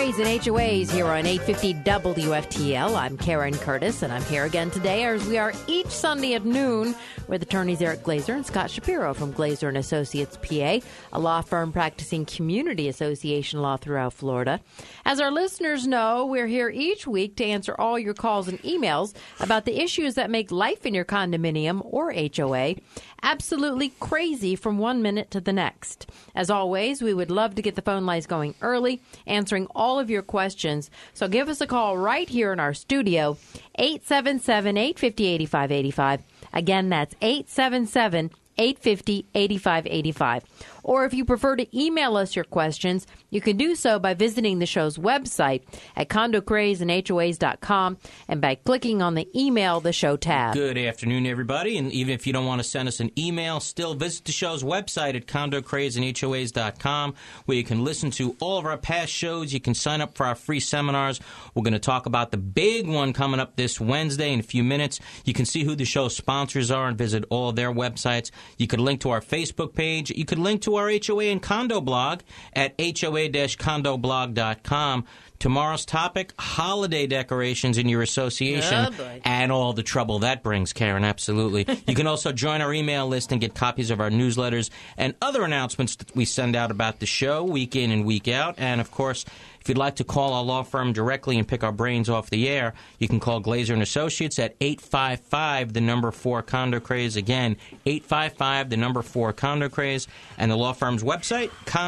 Craze and HOAs here on 850 WFTL. I'm Karen Curtis, and I'm here again today, as we are each Sunday at noon, with attorneys Eric Glazer and Scott Shapiro from Glazer & Associates, PA, a law firm practicing community association law throughout Florida. As our listeners know, we're here each week to answer all your calls and emails about the issues that make life in your condominium or HOA absolutely crazy from one minute to the next. As always, we would love to get the phone lines going early, answering all of your questions. So give us a call right here in our studio, 877-850-8585. Again, that's 877-850-8585. Or if you prefer to email us your questions, you can do so by visiting the show's website at condocrazeandhoas.com and by clicking on the Email the Show tab. Good afternoon, everybody. And even if you don't want to send us an email, still visit the show's website at condocrazeandhoas.com, where you can listen to all of our past shows. You can sign up for our free seminars. We're going to talk about the big one coming up this Wednesday in a few minutes. You can see who the show's sponsors are and visit all of their websites. You could link to our Facebook page. You could link to our HOA and condo blog at hoa-condoblog.com. Tomorrow's topic, holiday decorations in your association and all the trouble that brings, Karen, absolutely. You can also join our email list and get copies of our newsletters and other announcements that we send out about the show week in and week out. And, of course, if you'd like to call our law firm directly and pick our brains off the air, you can call Glazer & Associates at 855-4-CONDO-CRAZE. Again, 855-4-CONDO-CRAZE. And the law firm's website,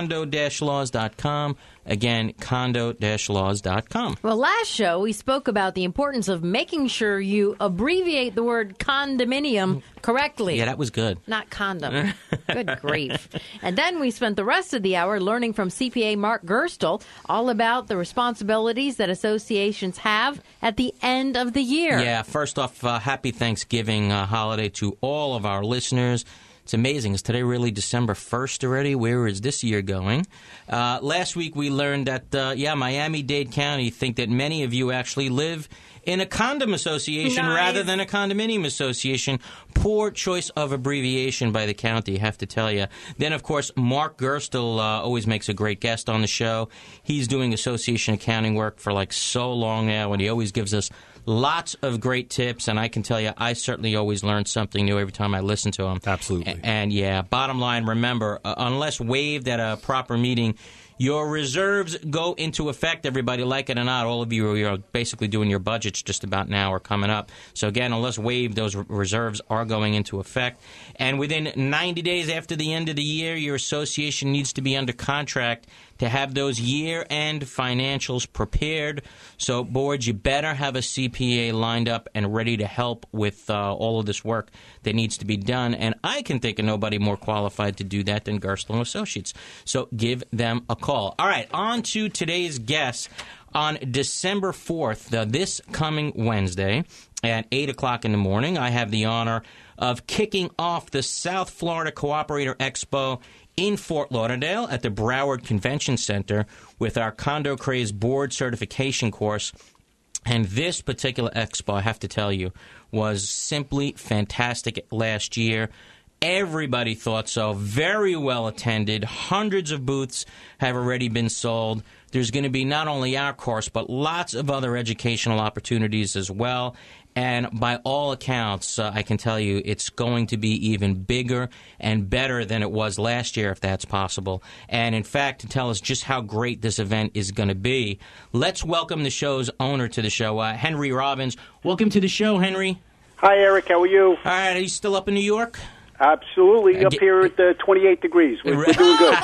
condo-laws.com. Again, condo-laws.com. Well, last show, we spoke about the importance of making sure you abbreviate the word condominium correctly. Yeah, that was good. Not condom. Good grief. And then we spent the rest of the hour learning from CPA Mark Gerstle all about the responsibilities that associations have at the end of the year. Yeah, first off, happy Thanksgiving holiday to all of our listeners. It's amazing. Is today really December 1st already? Where is this year going? Last week we learned that, Miami-Dade County think that many of you actually live in a condom association rather than a condominium association. Poor choice of abbreviation by the county, I have to tell you. Then, of course, Mark Gerstle always makes a great guest on the show. He's doing association accounting work for so long now, and he always gives us lots of great tips, and I can tell you, I certainly always learn something new every time I listen to him. Absolutely. And yeah, bottom line, remember, unless waived at a proper meeting, your reserves go into effect, everybody, like it or not. All of you are basically doing your budgets just about now or coming up. So again, unless waived, those reserves are going into effect. And within 90 days after the end of the year, your association needs to be under contract to have those year-end financials prepared. So, boards, you better have a CPA lined up and ready to help with all of this work that needs to be done. And I can think of nobody more qualified to do that than Gerstle & Associates. So give them a call. All right, on to today's guest. On December 4th, this coming Wednesday at 8 o'clock in the morning, I have the honor of kicking off the South Florida Cooperator Expo in Fort Lauderdale at the Broward Convention Center with our Condo Craze Board Certification course. And this particular expo, I have to tell you, was simply fantastic last year. Everybody thought so. Very well attended. Hundreds of booths have already been sold. There's going to be not only our course, but lots of other educational opportunities as well. And by all accounts, I can tell you it's going to be even bigger and better than it was last year, if that's possible. And in fact, to tell us just how great this event is going to be, let's welcome the show's owner to the show, Henry Robbins. Welcome to the show, Henry. Hi, Eric. How are you? All right. Are you still up in New York? Absolutely. Up here at 28 degrees. We're doing good.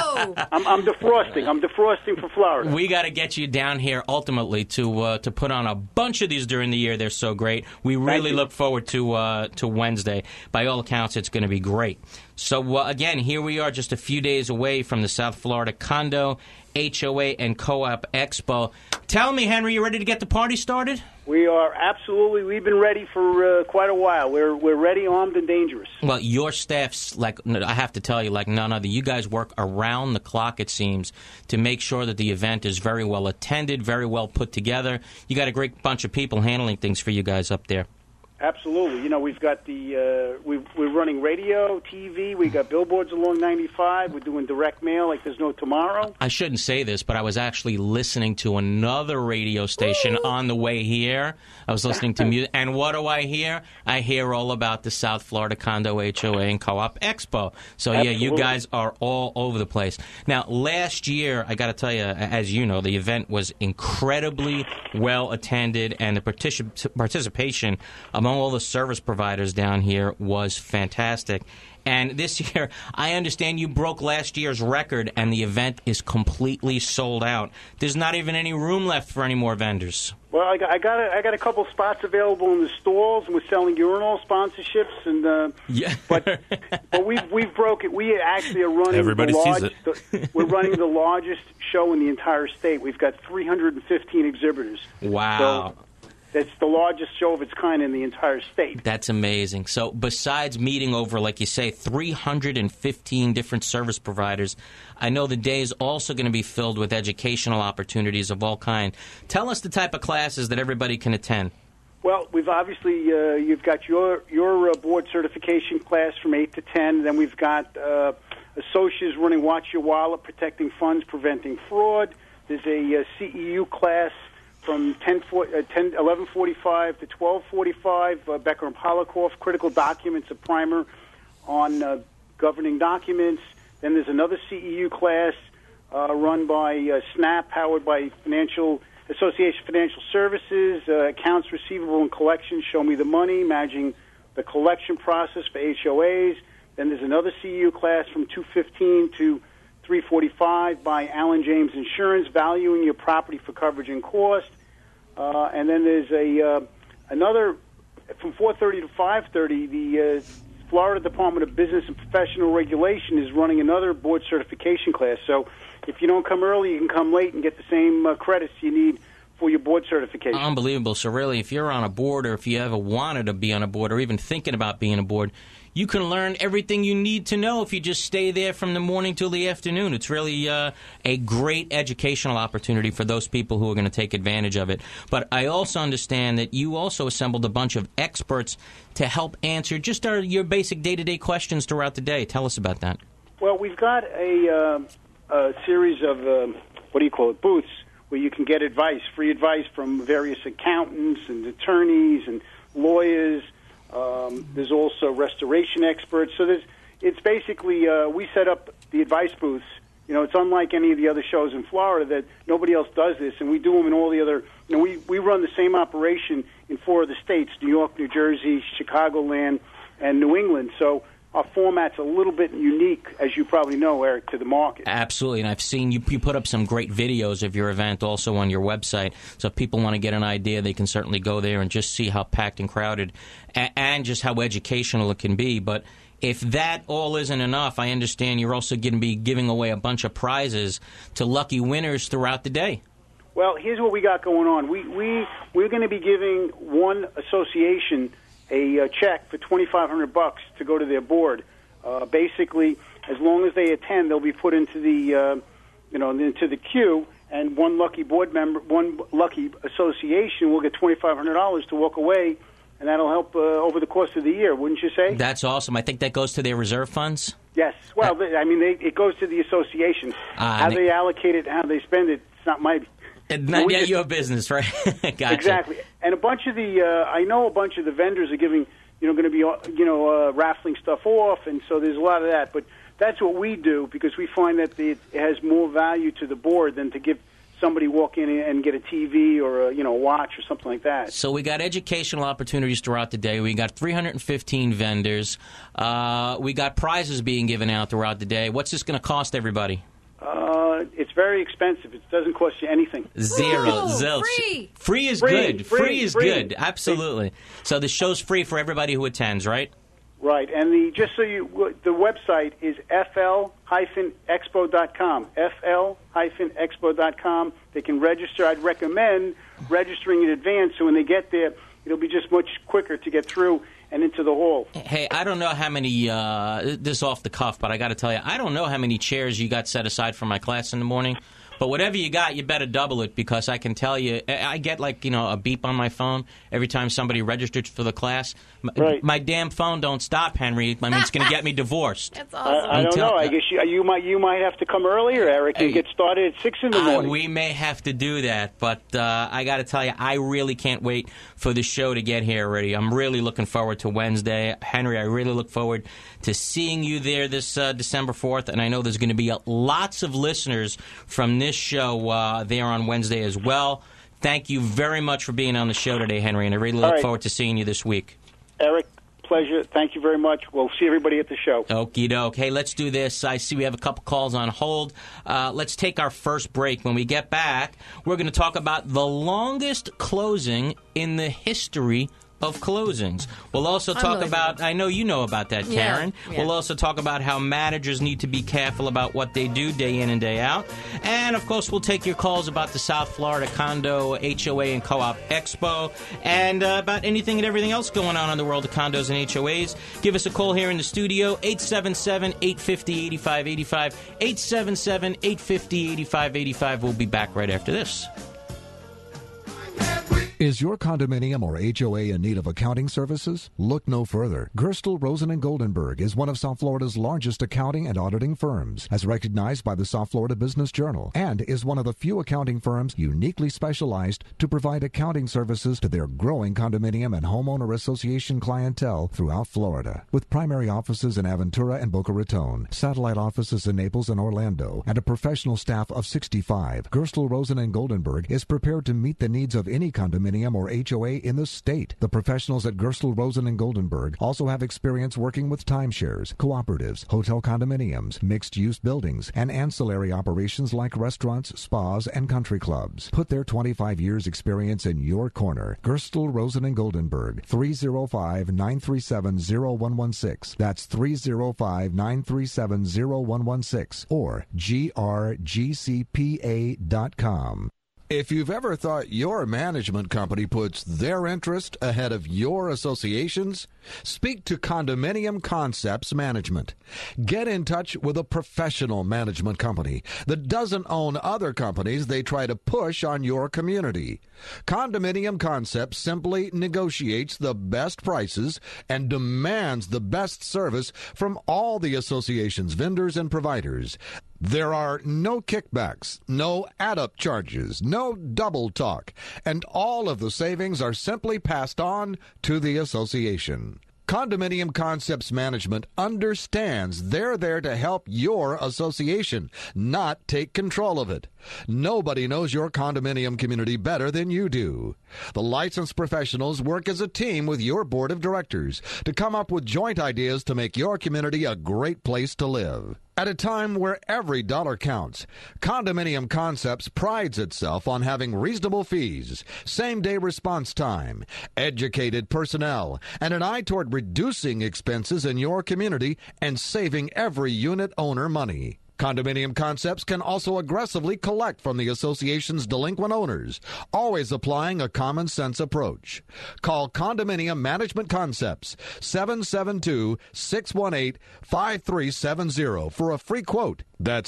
I'm defrosting. I'm defrosting for Florida. We got to get you down here ultimately to put on a bunch of these during the year. They're so great. We really look forward to Wednesday. By all accounts, it's going to be great. So, again, here we are just a few days away from the South Florida Condo, HOA, and Co-op Expo. Tell me, Henry, you ready to get the party started? We are absolutely. We've been ready for quite a while. We're ready, armed, and dangerous. Well, your staff's, I have to tell you, like none other. You guys work around the clock, it seems, to make sure that the event is very well attended, very well put together. You got a great bunch of people handling things for you guys up there. Absolutely. You know, we've got we're running radio, TV. We got billboards along 95. We're doing direct mail like there's no tomorrow. I shouldn't say this, but I was actually listening to another radio station on the way here. I was listening to music, and what do I hear? I hear all about the South Florida Condo HOA and Co-op Expo. So, yeah, you guys are all over the place. Now, last year, I got to tell you, as you know, the event was incredibly well attended, and the participation among all the service providers down here was fantastic. And this year, I understand you broke last year's record, and the event is completely sold out. There's not even any room left for any more vendors. Well, I got a couple spots available in the stalls, and we're selling urinal sponsorships, and but we've broke it. We actually are running we're running the largest show in the entire state. We've got 315 exhibitors. Wow. So, it's the largest show of its kind in the entire state. That's amazing. So besides meeting over, like you say, 315 different service providers, I know the day is also going to be filled with educational opportunities of all kind. Tell us the type of classes that everybody can attend. Well, we've obviously, you've got your board certification class from 8 to 10. Then we've got associates running Watch Your Wallet, Protecting Funds, Preventing Fraud. There's a CEU class from 11:45 to 12:45, Becker and Polikoff, Critical Documents, a primer on governing documents. Then there's another CEU class run by SNAP, powered by Association Financial Services, Accounts Receivable and Collections, Show Me the Money, managing the collection process for HOAs. Then there's another CEU class from 2:15 to 3:45 by Alan James Insurance, Valuing Your Property for Coverage and Cost. And then there's another from 4:30 to 5:30. The Florida Department of Business and Professional Regulation is running another board certification class. So if you don't come early, you can come late and get the same credits you need for your board certification. Unbelievable. So really, if you're on a board, or if you ever wanted to be on a board, or even thinking about being a board, you can learn everything you need to know if you just stay there from the morning till the afternoon. It's really a great educational opportunity for those people who are going to take advantage of it. But I also understand that you also assembled a bunch of experts to help answer just your basic day-to-day questions throughout the day. Tell us about that. Well, we've got a series of, booths where you can get free advice from various accountants and attorneys and lawyers. There's also restoration experts. So it's basically, we set up the advice booths. You know, it's unlike any of the other shows in Florida that nobody else does this, and we do them in all the other, we run the same operation in 4 of the states, New York, New Jersey, Chicagoland, and New England. So our format's a little bit unique, as you probably know, Eric, to the market. Absolutely, and I've seen you put up some great videos of your event also on your website, so if people want to get an idea, they can certainly go there and just see how packed and crowded and just how educational it can be. But if that all isn't enough, I understand you're also going to be giving away a bunch of prizes to lucky winners throughout the day. Well, here's what we got going on. We're going to be giving one association a check for $2,500 to go to their board. Basically, as long as they attend, they'll be put into the into the queue, and one lucky board member, one lucky association will get $2,500 to walk away, and that'll help over the course of the year, wouldn't you say? That's awesome. I think that goes to their reserve funds. Yes. Well, it goes to the association. How they allocate it, how they spend it, it's not my. Not yet your business, right? Gotcha. Exactly. And a bunch of I know a bunch of the vendors are giving, going to be, raffling stuff off, and so there's a lot of that. But that's what we do because we find that it has more value to the board than to give somebody walk in and get a TV or a watch or something like that. So we got educational opportunities throughout the day. We got 315 vendors. We got prizes being given out throughout the day. What's this going to cost everybody? It's very expensive. It doesn't cost you anything. Zero. Zilch. Free. Free is good. Free is good. Absolutely. So the show's free for everybody who attends, right? Right. And the website is fl-expo.com. fl-expo.com. They can register. I'd recommend registering in advance so when they get there, it'll be just much quicker to get through and into the hall. Hey, I don't know how many, this off the cuff, but I got to tell you, I don't know how many chairs you got set aside for my class in the morning. But whatever you got, you better double it, because I can tell you, I get a beep on my phone every time somebody registers for the class. Right. My damn phone don't stop, Henry. I mean, it's going to get me divorced. That's awesome. I don't know. I guess you might have to come earlier, Eric, and get started at 6 in the morning. We may have to do that, but I got to tell you, I really can't wait for the show to get here already. I'm really looking forward to Wednesday. Henry, I really look forward to seeing you there this December 4th, and I know there's going to be lots of listeners from this show there on Wednesday as well. Thank you very much for being on the show today, Henry, and I really look forward to seeing you this week. Eric, pleasure. Thank you very much. We'll see everybody at the show. Okie doke. Hey, let's do this. I see we have a couple calls on hold. Let's take our first break. When we get back, we're going to talk about the longest closing in the history of closings. We'll also talk about, I know you know about that, Karen. Yeah. We'll also talk about how managers need to be careful about what they do day in and day out. And, of course, we'll take your calls about the South Florida Condo, HOA, and Co-op Expo, and about anything and everything else going on in the world of condos and HOAs. Give us a call here in the studio, 877-850-8585, 877-850-8585. We'll be back right after this. Is your condominium or HOA in need of accounting services? Look no further. Gerstel, Rosen & Goldenberg is one of South Florida's largest accounting and auditing firms, as recognized by the South Florida Business Journal, and is one of the few accounting firms uniquely specialized to provide accounting services to their growing condominium and homeowner association clientele throughout Florida. With primary offices in Aventura and Boca Raton, satellite offices in Naples and Orlando, and a professional staff of 65, Gerstel, Rosen & Goldenberg is prepared to meet the needs of any condominium or HOA in the state. The professionals at Gerstel, Rosen & Goldenberg also have experience working with timeshares, cooperatives, hotel condominiums, mixed-use buildings, and ancillary operations like restaurants, spas, and country clubs. Put their 25 years experience in your corner. Gerstel, Rosen & Goldenberg, 305-937-0116. That's 305-937-0116 or grgcpa.com. If you've ever thought your management company puts their interest ahead of your association's, speak to Condominium Concepts Management. Get in touch with a professional management company that doesn't own other companies they try to push on your community. Condominium Concepts simply negotiates the best prices and demands the best service from all the association's vendors and providers. There are no kickbacks, no add-up charges, no double talk, and all of the savings are simply passed on to the association. Condominium Concepts Management understands they're there to help your association, not take control of it. Nobody knows your condominium community better than you do. The licensed professionals work as a team with your board of directors to come up with joint ideas to make your community a great place to live. At a time where every dollar counts, Condominium Concepts prides itself on having reasonable fees, same-day response time, educated personnel, and an eye toward reducing expenses in your community and saving every unit owner money. Condominium Concepts can also aggressively collect from the association's delinquent owners, always applying a common-sense approach. Call Condominium Management Concepts, 772-618-5370 for a free quote. That's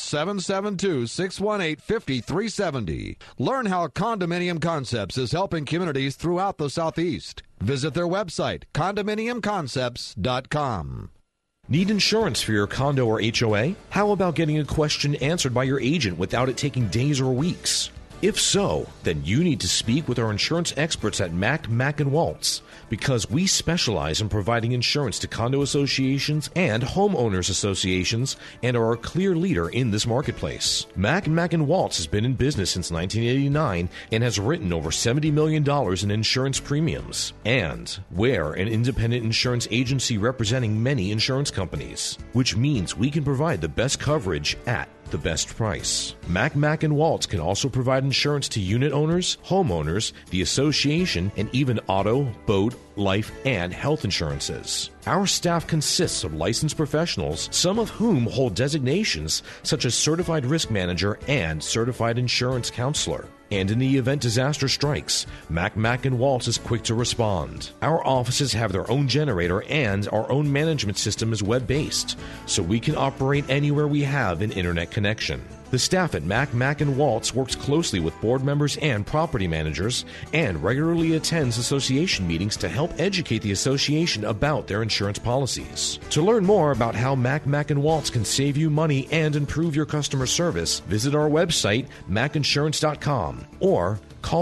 772-618-5370. Learn how Condominium Concepts is helping communities throughout the Southeast. Visit their website, condominiumconcepts.com. Need insurance for your condo or HOA? How about getting a question answered by your agent without it taking days or weeks? If so, then you need to speak with our insurance experts at Mack Waltz, because we specialize in providing insurance to condo associations and homeowners associations and are a clear leader in this marketplace. Mack Waltz has been in business since 1989 and has written over $70 million in insurance premiums. And we're an independent insurance agency representing many insurance companies, which means we can provide the best coverage at the best price. Mack Waltz can also provide insurance to unit owners, homeowners, the association, and even auto, boat, life, and health insurances. Our staff consists of licensed professionals, some of whom hold designations such as Certified Risk Manager and Certified Insurance Counselor. And in the event disaster strikes, Mack Waltz is quick to respond. Our offices have their own generator and our own management system is web-based, so we can operate anywhere we have an internet connection. The staff at Mac Waltz works closely with board members and property managers and regularly attends association meetings to help educate the association about their insurance policies. To learn more about how Mac Waltz can save you money and improve your customer service, visit our website, macinsurance.com, or call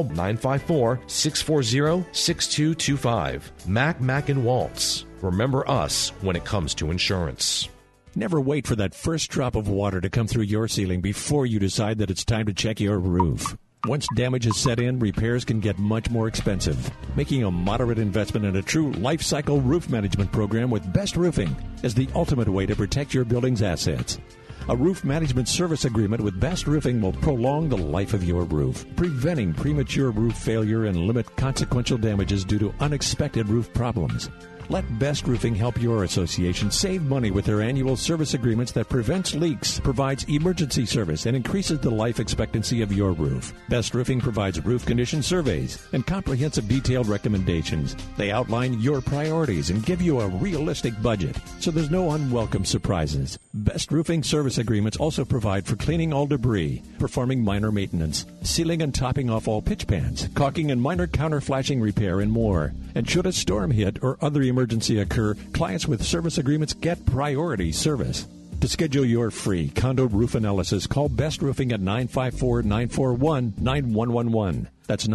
954-640-6225. Mac Waltz. Remember us when it comes to insurance. Never wait for that first drop of water to come through your ceiling before you decide that it's time to check your roof. Once damage is set in, repairs can get much more expensive. Making a moderate investment in a true life cycle roof management program with Best Roofing is the ultimate way to protect your building's assets. A roof management service agreement with Best Roofing will prolong the life of your roof, preventing premature roof failure and limit consequential damages due to unexpected roof problems. Let Best Roofing help your association save money with their annual service agreements that prevents leaks, provides emergency service, and increases the life expectancy of your roof. Best Roofing provides roof condition surveys and comprehensive detailed recommendations. They outline your priorities and give you a realistic budget, so there's no unwelcome surprises. Best Roofing service agreements also provide for cleaning all debris, performing minor maintenance, sealing and topping off all pitch pans, caulking and minor counterflashing repair, and more. And should a storm hit or other emergency occur, clients with service agreements get priority service. To schedule your free condo roof analysis, call Best Roofing at 954-941-9111. That's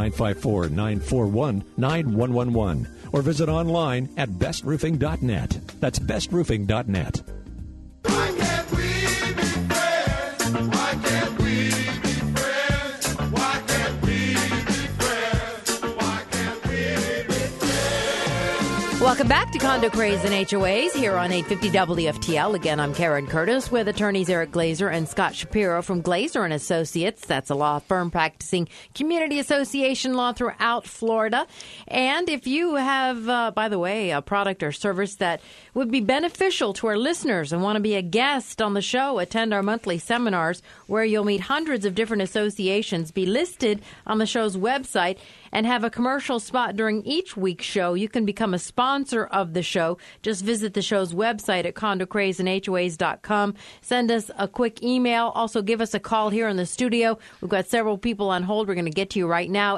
954-941-9111. Or visit online at bestroofing.net. That's bestroofing.net. Why can't we be friends? Why can't we be friends? Why can't we be friends? Why can't we be friends? Welcome back to Condo Craze and HOAs here on 850 WFTL. Again, I'm Karen Curtis with attorneys Eric Glazer and Scott Shapiro from Glazer & Associates. That's a law firm practicing community association law throughout Florida. And if you have, by the way, a product or service that would be beneficial to our listeners and want to be a guest on the show, attend our monthly seminars where you'll meet hundreds of different associations, be listed on the show's website, and have a commercial spot during each week's show. You can become a sponsor of the show. Just visit the show's website at condocrazeandhoas.com. Send us a quick email. Also, give us a call here in the studio. We've got several people on hold. We're going to get to you right now.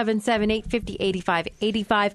877-850-8585.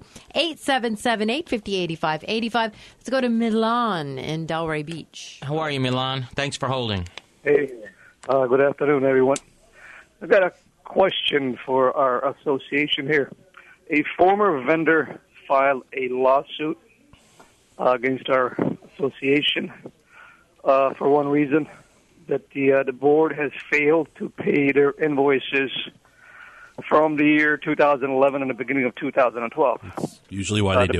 877-850-8585. Let's go to Milan in Delray Beach. How are you, Milan? Thanks for holding. Hey, good afternoon, everyone. I've got a question for our association here. A former vendor filed a lawsuit against our association for one reason, that the board has failed to pay their invoices from the year 2011 and the beginning of 2012. That's usually why they do it.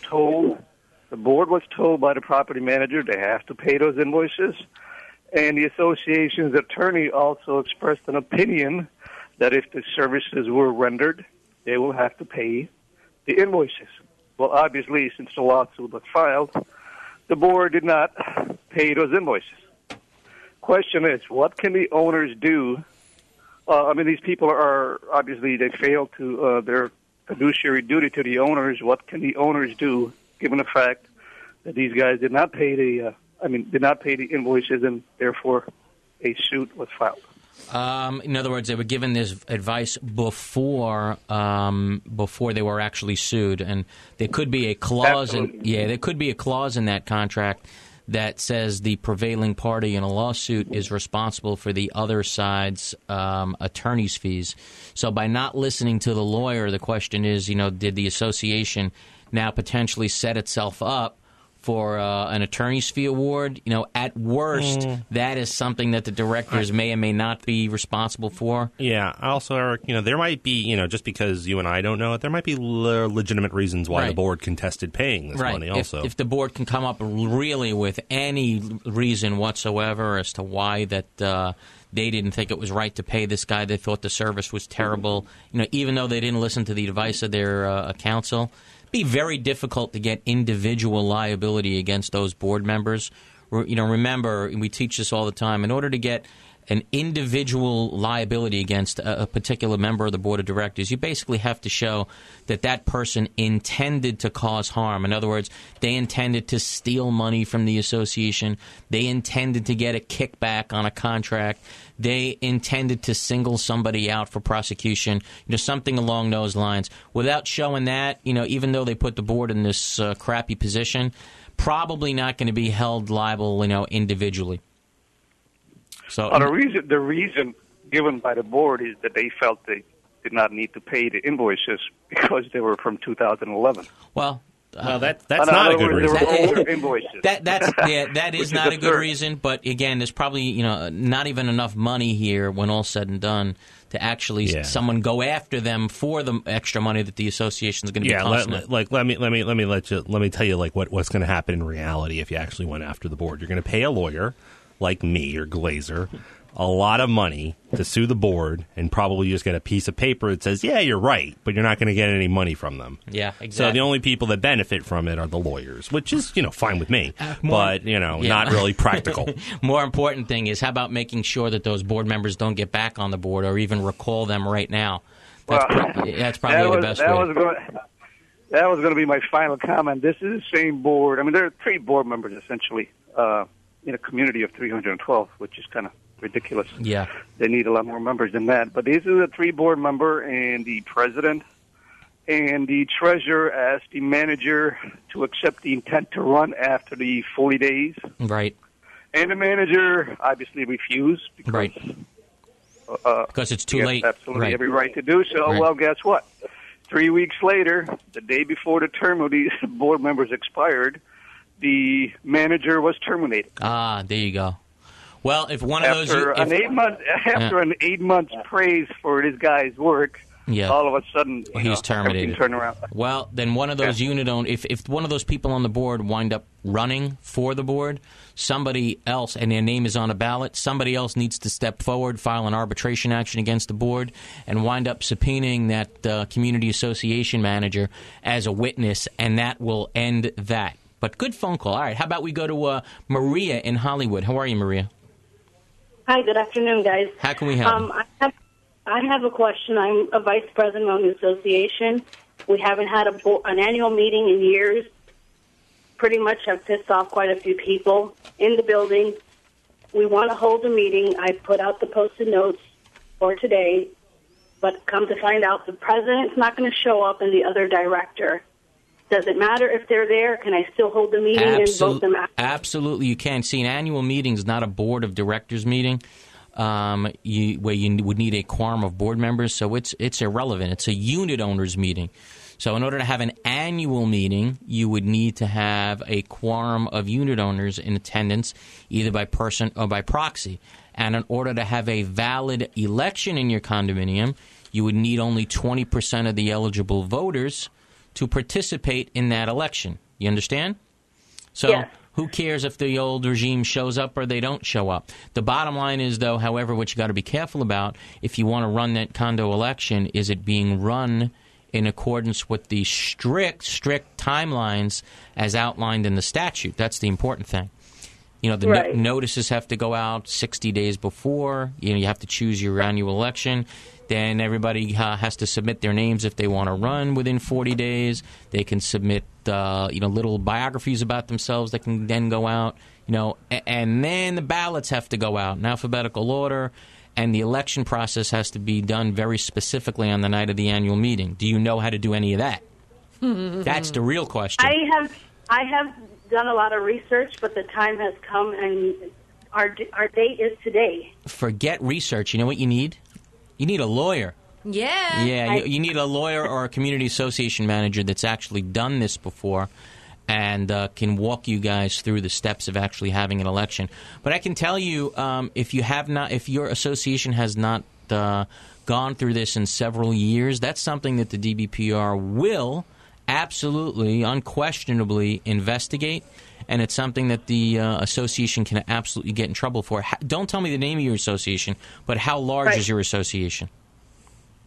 The board was told by the property manager they have to pay those invoices, and the association's attorney also expressed an opinion that if the services were rendered, they will have to pay the invoices. Well, obviously, since the lawsuit was filed, the board did not pay those invoices. Question is, what can the owners do? These people are, obviously, they failed to their fiduciary duty to the owners. What can the owners do, given the fact that these guys did not pay the invoices, and therefore a suit was filed? In other words, they were given this advice before they were actually sued, and there could be a clause. There could be a clause in that contract that says the prevailing party in a lawsuit is responsible for the other side's attorney's fees. So by not listening to the lawyer, the question is, did the association now potentially set itself up for an attorney's fee award? At worst, that is something that the directors may or may not be responsible for. Yeah. Also, Eric, there might be, just because you and I don't know it, there might be legitimate reasons why the board contested paying this money also. If the board can come up really with any reason whatsoever as to why that they didn't think it was right to pay this guy, they thought the service was terrible, even though they didn't listen to the advice of their counsel, be very difficult to get individual liability against those board members. Remember, we teach this all the time. In order to get an individual liability against a particular member of the board of directors, you basically have to show that that person intended to cause harm. In other words, they intended to steal money from the association. They intended to get a kickback on a contract. They intended to single somebody out for prosecution, something along those lines. Without showing that, even though they put the board in this crappy position, probably not going to be held liable, individually. So the reason given by the board is that they felt they did not need to pay the invoices because they were from 2011. Well, that's not a good reason. That is not a good reason. But again, there's probably not even enough money here when all's said and done to actually someone go after them for the extra money that the association is going to be costing them. Let me tell you what's going to happen in reality if you actually went after the board. You're going to pay a lawyer like me or Glazer a lot of money to sue the board and probably just get a piece of paper that says, yeah, you're right, but you're not going to get any money from them. Yeah, exactly. So the only people that benefit from it are the lawyers, which is, fine with me, but, not really practical. More important thing is, how about making sure that those board members don't get back on the board or even recall them right now? That's probably the best way. That was going to be my final comment. This is the same board. I mean, there are 3 board members, essentially, in a community of 312, which is kind of ridiculous. Yeah. They need a lot more members than that. But these are the 3 board member and the president and the treasurer asked the manager to accept the intent to run after the 40 days. Right. And the manager obviously refused because, right. Because it's too late. Absolutely every right to do so. Right. Well, guess what? 3 weeks later, the day before the term of these board members expired, the manager was terminated. Ah, there you go. Well, if one of after an 8 months praise for this guy's work, all of a sudden he's terminated. Turned around. Well, then one of those unit owners, if one of those people on the board wind up running for the board, somebody else, and their name is on a ballot, somebody else needs to step forward, file an arbitration action against the board, and wind up subpoenaing that community association manager as a witness, and that will end that. But good phone call. All right, how about we go to Maria in Hollywood. How are you, Maria? Hi, good afternoon, guys. How can we help? I have a question. I'm a vice president of the association. We haven't had an annual meeting in years. Pretty much have pissed off quite a few people in the building. We want to hold a meeting. I put out the posted notes for today, but come to find out the president's not going to show up and the other director. Does it matter if they're there? Can I still hold the meeting and vote them out? Absolutely, you can. See, an annual meeting is not a board of directors meeting where you would need a quorum of board members, so it's irrelevant. It's a unit owners meeting. So in order to have an annual meeting, you would need to have a quorum of unit owners in attendance, either by person or by proxy. And in order to have a valid election in your condominium, you would need only 20% of the eligible voters to participate in that election. You understand? So yes. Who cares if the old regime shows up or they don't show up? The bottom line is, though, however, what you got to be careful about, if you want to run that condo election, is it being run in accordance with the strict timelines as outlined in the statute? That's the important thing. The notices have to go out 60 days before. You have to choose your annual election. Then everybody has to submit their names if they want to run within 40 days. They can submit, little biographies about themselves that can then go out. And then the ballots have to go out in alphabetical order, and the election process has to be done very specifically on the night of the annual meeting. Do you know how to do any of that? That's the real question. I have done a lot of research, but the time has come, and our date is today. Forget research. You know what you need? You need a lawyer. Yeah. Yeah, you need a lawyer or a community association manager that's actually done this before and can walk you guys through the steps of actually having an election. But I can tell you, if your association has not gone through this in several years, that's something that the DBPR will absolutely, unquestionably investigate. And it's something that the association can absolutely get in trouble for. Don't tell me the name of your association, but how large is your association?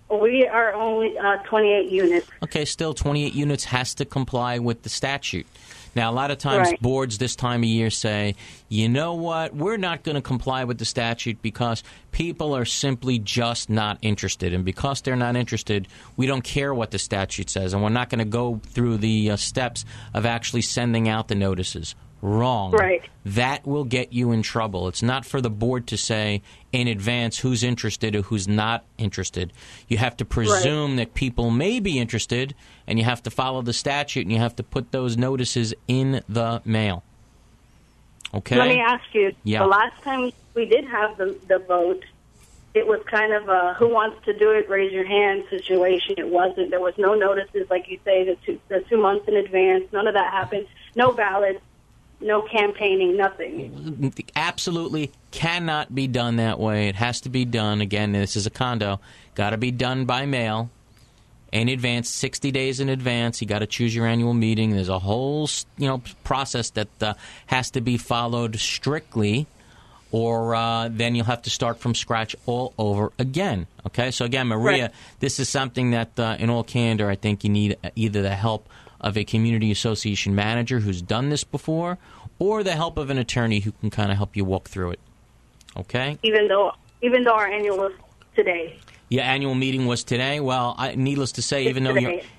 We are only 28 units. Okay, still 28 units has to comply with the statute. Now, a lot of times Right. boards this time of year say, you know what, we're not going to comply with the statute because people are simply just not interested. And because they're not interested, we don't care what the statute says. And we're not going to go through the steps of actually sending out the notices. Wrong. Right. That will get you in trouble. It's not for the board to say in advance who's interested or who's not interested. You have to presume that people may be interested, and you have to follow the statute, and you have to put those notices in the mail. Okay? Let me ask you, Yeah. the last time we did have the vote, it was kind of a who wants to do it, raise your hand situation. It wasn't. There was no notices, like you say, the 2 months in advance. None of that happened. No ballots. No campaigning, nothing. Absolutely cannot be done that way. It has to be done, again, this is a condo, got to be done by mail in advance, 60 days in advance. You got to choose your annual meeting. There's a whole process that has to be followed strictly, or then you'll have to start from scratch all over again. Okay, so again, Maria, this is something that, in all candor, I think you need either the help of a community association manager who's done this before, or the help of an attorney who can kind of help you walk through it. Okay? Even though our annual was today. Your annual meeting was today. Well, needless to say, even though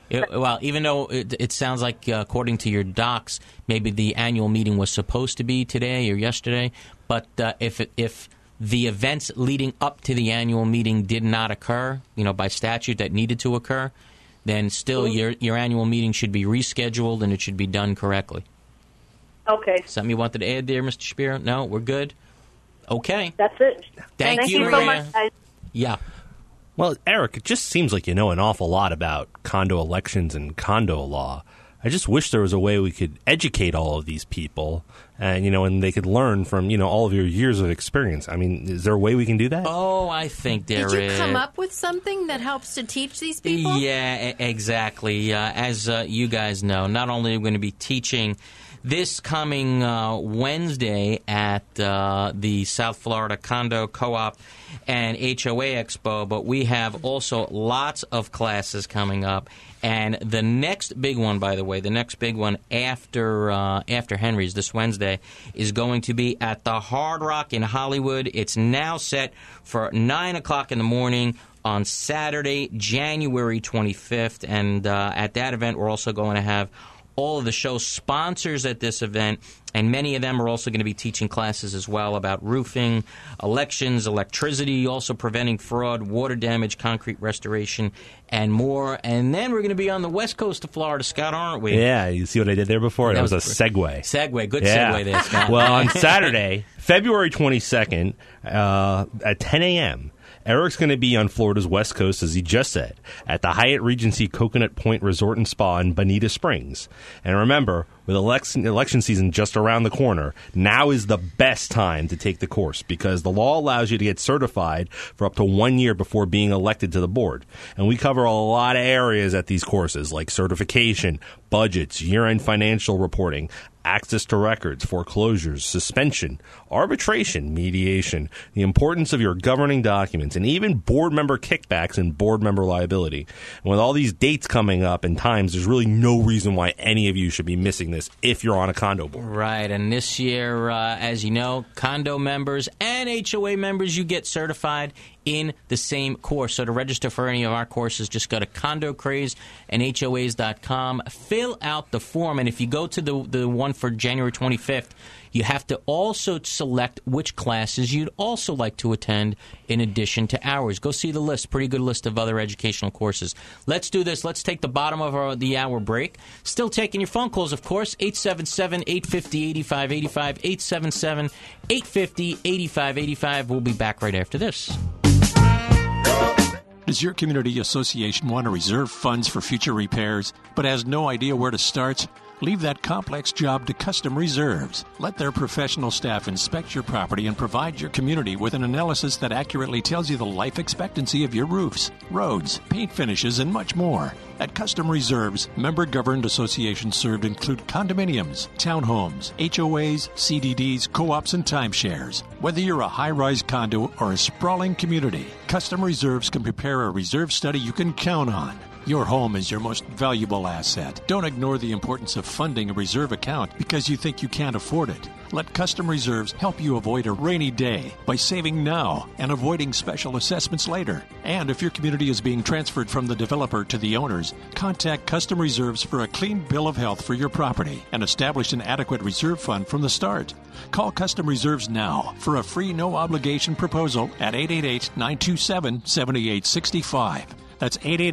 it sounds like, according to your docs, maybe the annual meeting was supposed to be today or yesterday. But if the events leading up to the annual meeting did not occur, by statute that needed to occur, then still your annual meeting should be rescheduled and it should be done correctly. Okay. Something you wanted to add there, Mr. Shapiro? No, we're good. Okay. That's it. Thank you, so Maria. much, guys. Yeah. Well, Eric, it just seems like you know an awful lot about condo elections and condo law. I just wish there was a way we could educate all of these people and, and they could learn from, all of your years of experience. I mean, is there a way we can do that? Oh, I think there is. Did you come up with something that helps to teach these people? Yeah, exactly. As you guys know, not only are we going to be teaching this coming Wednesday at the South Florida Condo Co-op and HOA Expo, but we have also lots of classes coming up. And the next big one, by the way, after Henry's this Wednesday is going to be at the Hard Rock in Hollywood. It's now set for 9 o'clock in the morning on Saturday, January 25th. And at that event, we're also going to have all of the show sponsors at this event, and many of them are also going to be teaching classes as well about roofing, elections, electricity, also preventing fraud, water damage, concrete restoration, and more. And then we're going to be on the west coast of Florida, Scott, aren't we? Yeah, you see what I did there before? That was a segue. Good segue there, Scott. Well, on Saturday, February 22nd, at 10 a.m., Eric's going to be on Florida's west coast, as he just said, at the Hyatt Regency Coconut Point Resort and Spa in Bonita Springs. And remember, with election season just around the corner, now is the best time to take the course because the law allows you to get certified for up to 1 year before being elected to the board. And we cover a lot of areas at these courses, like certification, budgets, year-end financial reporting, access to records, foreclosures, suspension, arbitration, mediation, the importance of your governing documents, and even board member kickbacks and board member liability. And with all these dates coming up and times, there's really no reason why any of you should be missing this if you're on a condo board. Right, and this year, as you know, condo members and HOA members, you get certified in the same course. So to register for any of our courses, just go to CondoCraze and HOAs.com, fill out the form, and if you go to the one for January 25th, you have to also select which classes you'd also like to attend in addition to ours. Go see the list. Pretty good list of other educational courses. Let's do this. Let's take the bottom of the hour break. Still taking your phone calls, of course. 877-850-8585. 877-850-8585. We'll be back right after this. Does your community association want to reserve funds for future repairs but has no idea where to start? Leave that complex job to Custom Reserves. Let their professional staff inspect your property and provide your community with an analysis that accurately tells you the life expectancy of your roofs, roads, paint finishes, and much more. At Custom Reserves, member-governed associations served include condominiums, townhomes, HOAs, CDDs, co-ops, and timeshares. Whether you're a high-rise condo or a sprawling community, Custom Reserves can prepare a reserve study you can count on. Your home is your most valuable asset. Don't ignore the importance of funding a reserve account because you think you can't afford it. Let Custom Reserves help you avoid a rainy day by saving now and avoiding special assessments later. And if your community is being transferred from the developer to the owners, contact Custom Reserves for a clean bill of health for your property and establish an adequate reserve fund from the start. Call Custom Reserves now for a free no-obligation proposal at 888-927-7865. That's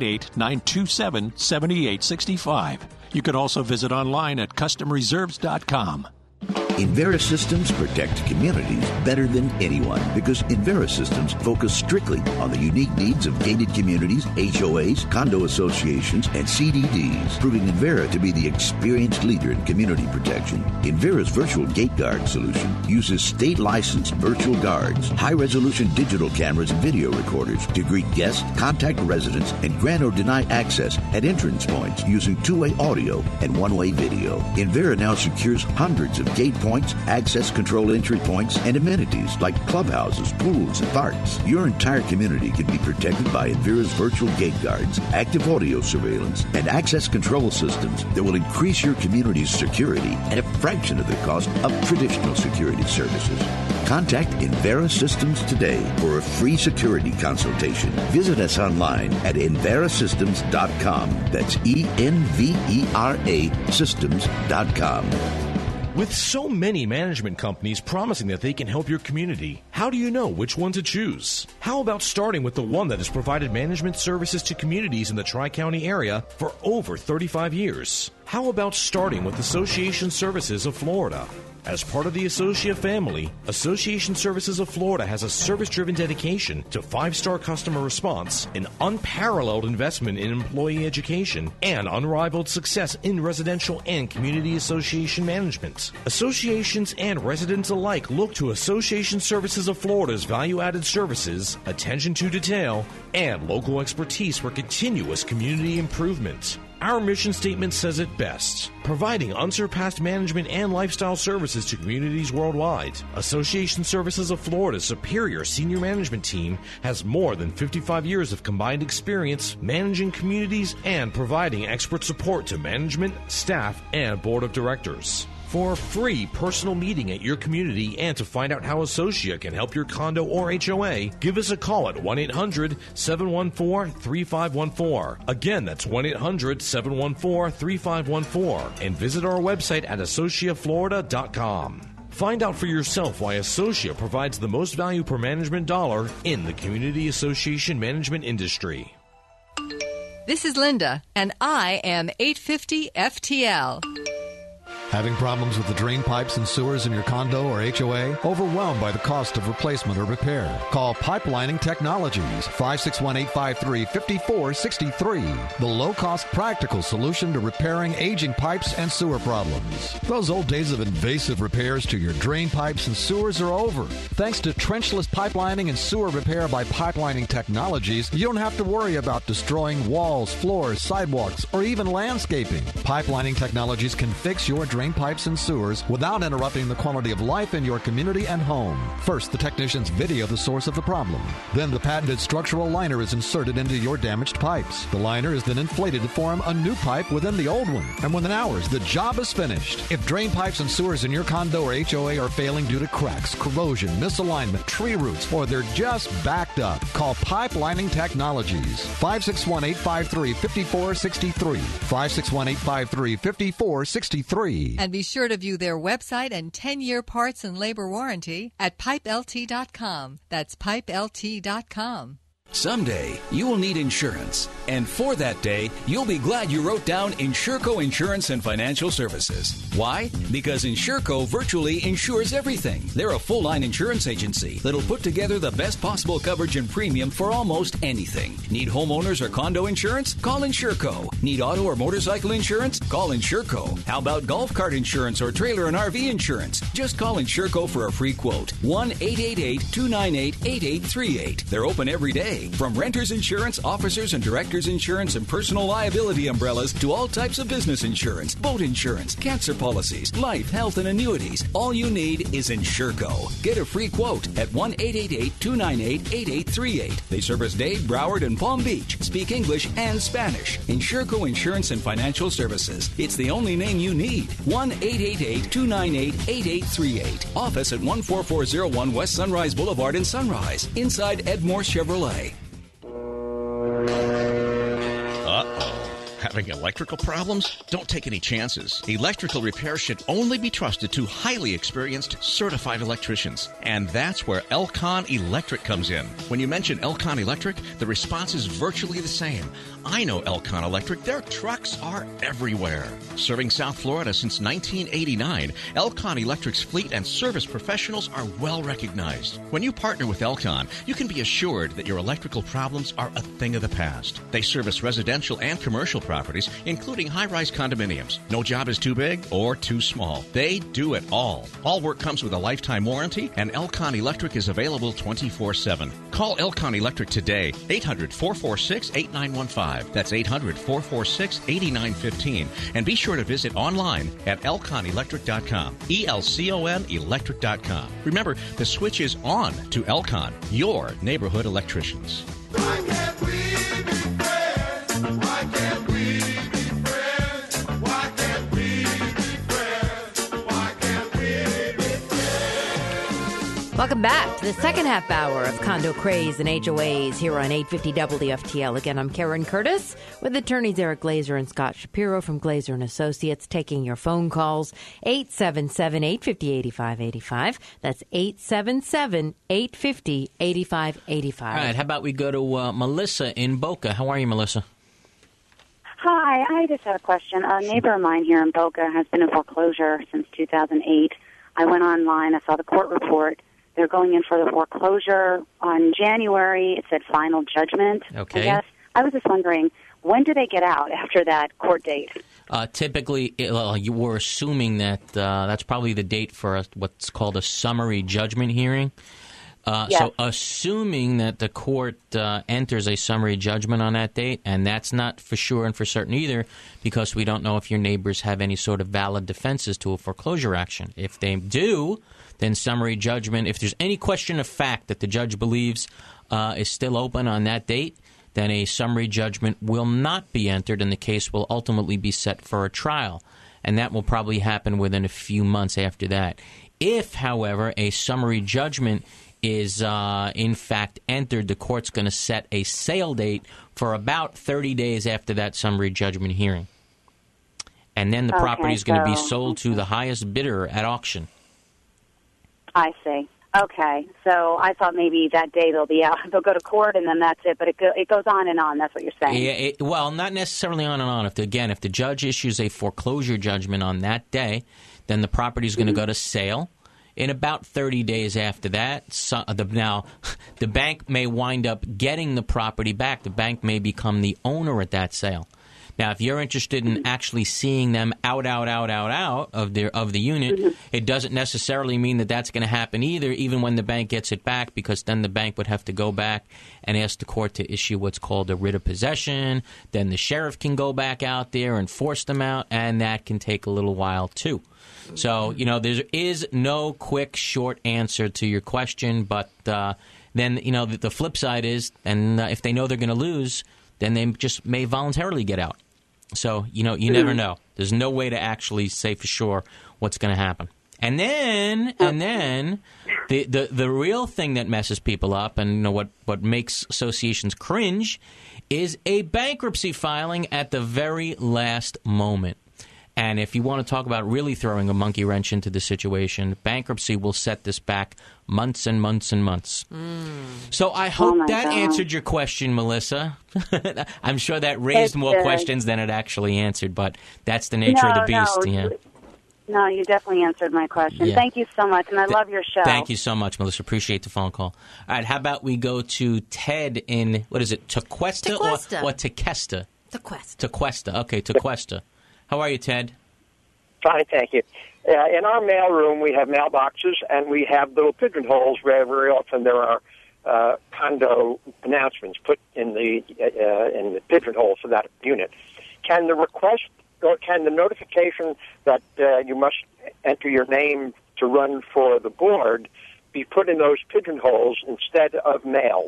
888-927-7865. You can also visit online at customreserves.com. Envera Systems protect communities better than anyone because Envera Systems focus strictly on the unique needs of gated communities, HOAs, condo associations, and CDDs, proving Envera to be the experienced leader in community protection. Envera's virtual gate guard solution uses state-licensed virtual guards, high-resolution digital cameras and video recorders to greet guests, contact residents, and grant or deny access at entrance points using two-way audio and one-way video. Envera now secures hundreds of gate points, access control entry points, and amenities like clubhouses, pools, and parks. Your entire community can be protected by Envera's virtual gate guards, active audio surveillance, and access control systems that will increase your community's security at a fraction of the cost of traditional security services. Contact Envera Systems today for a free security consultation. Visit us online at enverasystems.com. That's ENVERA systems.com. With so many management companies promising that they can help your community, how do you know which one to choose? How about starting with the one that has provided management services to communities in the Tri-County area for over 35 years? How about starting with Association Services of Florida? As part of the Associa family, Association Services of Florida has a service-driven dedication to 5-star customer response, an unparalleled investment in employee education, and unrivaled success in residential and community association management. Associations and residents alike look to Association Services of Florida's value-added services, attention to detail, and local expertise for continuous community improvement. Our mission statement says it best, providing unsurpassed management and lifestyle services to communities worldwide. Association Services of Florida's superior senior management team has more than 55 years of combined experience managing communities and providing expert support to management, staff, and board of directors. For a free personal meeting at your community and to find out how Associa can help your condo or HOA, give us a call at 1-800-714-3514. Again, that's 1-800-714-3514. And visit our website at associaflorida.com. Find out for yourself why Associa provides the most value per management dollar in the community association management industry. This is Linda, and I am 850 FTL. Having problems with the drain pipes and sewers in your condo or HOA? Overwhelmed by the cost of replacement or repair? Call Pipelining Technologies, 561-853-5463. The low-cost, practical solution to repairing aging pipes and sewer problems. Those old days of invasive repairs to your drain pipes and sewers are over. Thanks to trenchless pipelining and sewer repair by Pipelining Technologies, you don't have to worry about destroying walls, floors, sidewalks, or even landscaping. Pipelining Technologies can fix your drain pipes and sewers without interrupting the quality of life in your community and home. First, the technicians video the source of the problem. Then the patented structural liner is inserted into your damaged pipes. The liner is then inflated to form a new pipe within the old one. And within hours, the job is finished. If drain pipes and sewers in your condo or HOA are failing due to cracks, corrosion, misalignment, tree roots, or they're just backed up, call Pipelining Technologies. 561-853-5463. 561-853-5463. And be sure to view their website and 10-year parts and labor warranty at pipelt.com. That's pipelt.com. Someday, you will need insurance. And for that day, you'll be glad you wrote down Insurco Insurance and Financial Services. Why? Because Insurco virtually insures everything. They're a full-line insurance agency that'll put together the best possible coverage and premium for almost anything. Need homeowners or condo insurance? Call Insurco. Need auto or motorcycle insurance? Call Insurco. How about golf cart insurance or trailer and RV insurance? Just call Insurco for a free quote. 1-888-298-8838. They're open every day. From renters insurance, officers and directors insurance, and personal liability umbrellas to all types of business insurance, boat insurance, cancer policies, life, health, and annuities. All you need is Insurco. Get a free quote at 1-888-298-8838. They service Dade, Broward, and Palm Beach. Speak English and Spanish. Insurco Insurance and Financial Services. It's the only name you need. 1-888-298-8838. Office at 14401 West Sunrise Boulevard in Sunrise. Inside Edmore Chevrolet. Uh-oh. Having electrical problems? Don't take any chances. Electrical repair should only be trusted to highly experienced, certified electricians. And that's where Elcon Electric comes in. When you mention Elcon Electric, the response is virtually the same. I know Elcon Electric. Their trucks are everywhere. Serving South Florida since 1989, Elcon Electric's fleet and service professionals are well recognized. When you partner with Elcon, you can be assured that your electrical problems are a thing of the past. They service residential and commercial properties, including high-rise condominiums. No job is too big or too small. They do it all. All work comes with a lifetime warranty, and Elcon Electric is available 24/7. Call Elcon Electric today, 800-446-8915. That's 800-446-8915. And be sure to visit online at elconelectric.com. ELCON electric.com. Remember, the switch is on to Elcon, your neighborhood electricians. Why can't we be friends? Why can't we be friends? Why can't we be friends? Why can't we be friends? Welcome back to the second half hour of Condo Craze and HOAs here on 850 WFTL. Again, I'm Karen Curtis with attorneys Eric Glazer and Scott Shapiro from Glazer & Associates, taking your phone calls, 877-850-8585. That's 877-850-8585. All right, how about we go to Melissa in Boca. How are you, Melissa? Hi, I just had a question. A neighbor of mine here in Boca has been in foreclosure since 2008. I went online, I saw the court report. They're going in for the foreclosure on January. It said final judgment, Okay. I guess. I was just wondering, when do they get out after that court date? Typically, you were assuming that that's probably the date for what's called a summary judgment hearing. Yes. So assuming that the court enters a summary judgment on that date, and that's not for sure and for certain either, because we don't know if your neighbors have any sort of valid defenses to a foreclosure action. If they do, then summary judgment, if there's any question of fact that the judge believes is still open on that date, then a summary judgment will not be entered and the case will ultimately be set for a trial. And that will probably happen within a few months after that. If, however, a summary judgment is in fact entered, the court's going to set a sale date for about 30 days after that summary judgment hearing. And then the property is going to be sold to the highest bidder at auction. I see. Okay. So I thought maybe that day they'll be out. They'll go to court and then that's it. But it goes on and on. That's what you're saying. Yeah, well, not necessarily on and on. If the judge issues a foreclosure judgment on that day, then the property is going to go to sale. In about 30 days after that, now the bank may wind up getting the property back. The bank may become the owner at that sale. Now, if you're interested in actually seeing them out of the unit, it doesn't necessarily mean that that's going to happen either, even when the bank gets it back, because then the bank would have to go back and ask the court to issue what's called a writ of possession. Then the sheriff can go back out there and force them out, and that can take a little while too. So, there is no quick, short answer to your question, but then, the flip side is, and if they know they're going to lose, then they just may voluntarily get out. So, you never know. There's no way to actually say for sure what's going to happen. And then the real thing that messes people up, and what makes associations cringe, is a bankruptcy filing at the very last moment. And if you want to talk about really throwing a monkey wrench into the situation, bankruptcy will set this back months and months and months. So I hope that answered your question, Melissa. I'm sure that raised more questions than it actually answered, but that's the nature of the beast. Yeah. No, you definitely answered my question. Yeah. Thank you so much, and I love your show. Thank you so much, Melissa. Appreciate the phone call. All right, how about we go to Ted in, what is it, Tequesta. Or Tequesta? Tequesta. Okay, Tequesta. How are you, Ted? Fine, thank you. In our mailroom, we have mailboxes, and we have little pigeonholes where very often there are condo announcements put in the pigeonhole for that unit. Can the request or can the notification that you must enter your name to run for the board be put in those pigeonholes instead of mailed?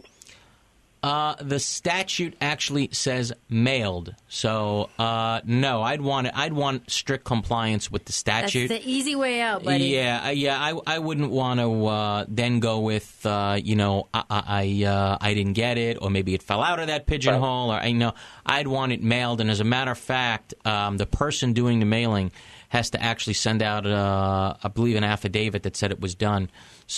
The statute actually says mailed, so no. I'd want strict compliance with the statute. That's the easy way out, buddy. Yeah. I wouldn't want to then go with I didn't get it, or maybe it fell out of that pigeonhole, or I'd want it mailed. And as a matter of fact, the person doing the mailing has to actually send out, I believe, an affidavit that said it was done.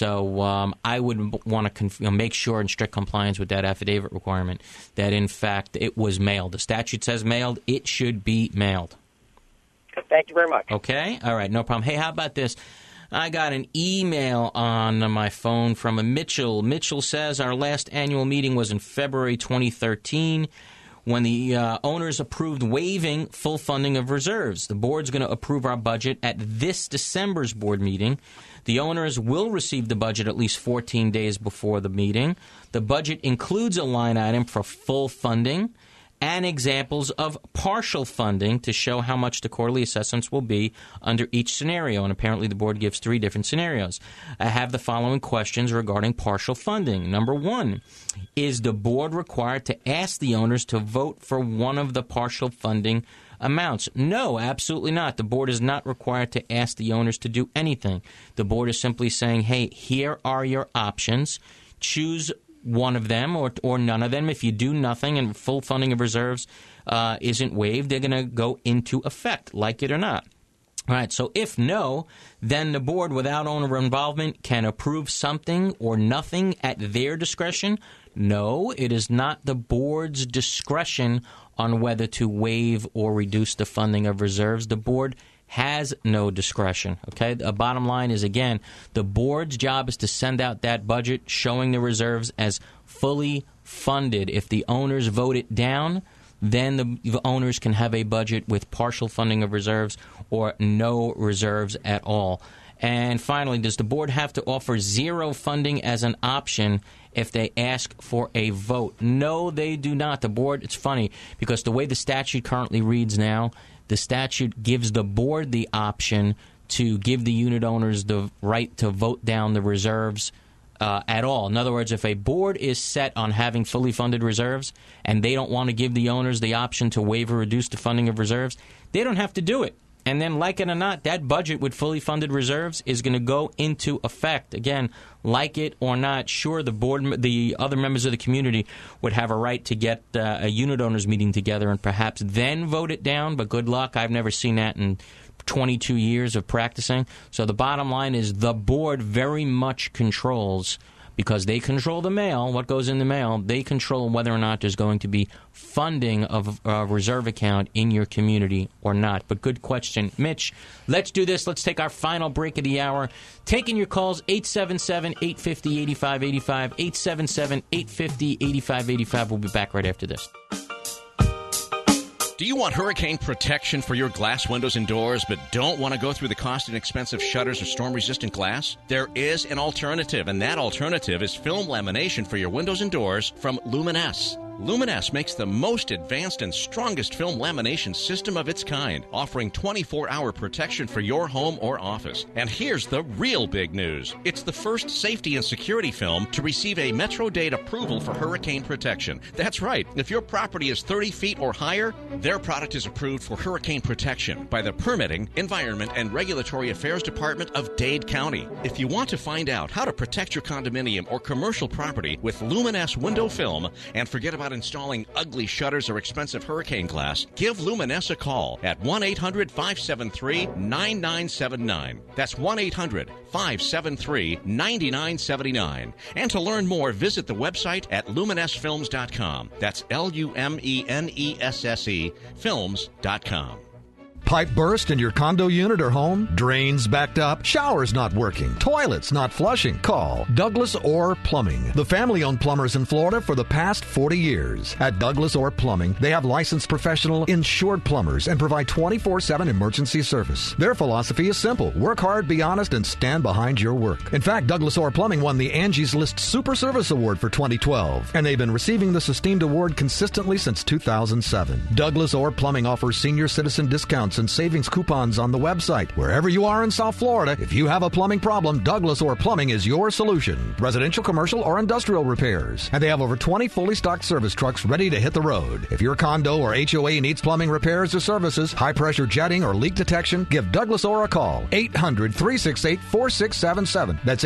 So I would want to make sure in strict compliance with that affidavit requirement that, in fact, it was mailed. The statute says mailed. It should be mailed. Thank you very much. Okay? All right, no problem. Hey, how about this? I got an email on my phone from a Mitchell. Mitchell says our last annual meeting was in February 2013. When the owners approved waiving full funding of reserves. The board's going to approve our budget at this December's board meeting. The owners will receive the budget at least 14 days before the meeting. The budget includes a line item for full funding and examples of partial funding to show how much the quarterly assessments will be under each scenario. And apparently the board gives 3 different scenarios. I have the following questions regarding partial funding. Number 1, is the board required to ask the owners to vote for one of the partial funding amounts? No, absolutely not. The board is not required to ask the owners to do anything. The board is simply saying, hey, here are your options. Choose one of them or none of them. If you do nothing and full funding of reserves isn't waived, they're going to go into effect, like it or not. All right, so if no, then the board, without owner involvement, can approve something or nothing at their discretion. No, it is not the board's discretion on whether to waive or reduce the funding of reserves. The board has no discretion. Okay, the bottom line is, again, the board's job is to send out that budget showing the reserves as fully funded. If the owners vote it down, then the owners can have a budget with partial funding of reserves or no reserves at all. And finally, does the board have to offer zero funding as an option if they ask for a vote? No, they do not. The board, it's funny, because the way the statute currently reads now, the statute gives the board the option to give the unit owners the right to vote down the reserves at all. In other words, if a board is set on having fully funded reserves and they don't want to give the owners the option to waive or reduce the funding of reserves, they don't have to do it. And then, like it or not, that budget with fully funded reserves is going to go into effect. Again, like it or not, sure, the board, the other members of the community would have a right to get a unit owners meeting together and perhaps then vote it down. But good luck. I've never seen that in 22 years of practicing. So the bottom line is the board very much controls, because they control the mail, what goes in the mail, they control whether or not there's going to be funding of a reserve account in your community or not. But good question. Mitch, let's do this. Let's take our final break of the hour. Taking your calls, 877-850-8585, 877-850-8585. We'll be back right after this. Do you want hurricane protection for your glass, windows, and doors, but don't want to go through the cost and expense of shutters or storm-resistant glass? There is an alternative, and that alternative is film lamination for your windows and doors from Luminess. Luminess makes the most advanced and strongest film lamination system of its kind, offering 24-hour protection for your home or office. And here's the real big news. It's the first safety and security film to receive a MetroDate approval for hurricane protection. That's right. If your property is 30 feet or higher, their product is approved for hurricane protection by the Permitting, Environment, and Regulatory Affairs Department of Dade County. If you want to find out how to protect your condominium or commercial property with Luminess window film and forget about about installing ugly shutters or expensive hurricane glass, give Luminess a call at 1-800-573-9979. That's 1-800-573-9979. And to learn more, visit the website at luminessfilms.com. That's LUMENESSE films.com. Pipe burst in your condo unit or home? Drains backed up? Showers not working? Toilets not flushing? Call Douglas Orr Plumbing, the family-owned plumbers in Florida for the past 40 years. At Douglas Orr Plumbing, they have licensed professional insured plumbers and provide 24/7 emergency service. Their philosophy is simple. Work hard, be honest, and stand behind your work. In fact, Douglas Orr Plumbing won the Angie's List Super Service Award for 2012, and they've been receiving this esteemed award consistently since 2007. Douglas Orr Plumbing offers senior citizen discounts and savings coupons on the website. Wherever you are in South Florida, if you have a plumbing problem, Douglas Orr Plumbing is your solution. Residential, commercial, or industrial repairs. And they have over 20 fully stocked service trucks ready to hit the road. If your condo or HOA needs plumbing repairs or services, high-pressure jetting, or leak detection, give Douglas Orr a call. 800-368-4677. That's